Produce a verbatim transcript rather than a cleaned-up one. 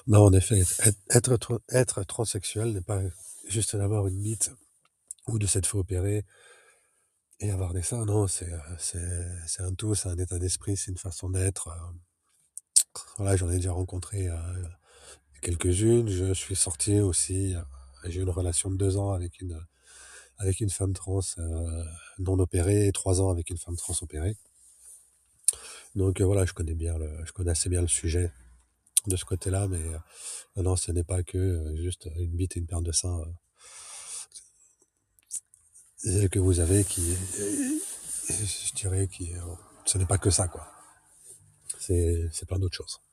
Non, en effet, être, être, tran- être transsexuel n'est pas juste d'avoir une bite ou de s'être fait opérer et avoir des seins. Non, c'est euh, c'est c'est un tout, c'est un état d'esprit, c'est une façon d'être. euh. Voilà, j'en ai déjà rencontré euh, quelques-unes. Je suis sorti aussi. euh, J'ai eu une relation de deux ans avec une avec une femme trans euh, non opérée et trois ans avec une femme trans opérée. Donc euh, voilà, je connais bien le, je connais assez bien le sujet de ce côté-là, mais euh, non, ce n'est pas que euh, juste une bite et une paire de seins euh, que vous avez qui, euh, je dirais, qui, euh, ce n'est pas que ça, quoi. C'est, c'est plein d'autres choses.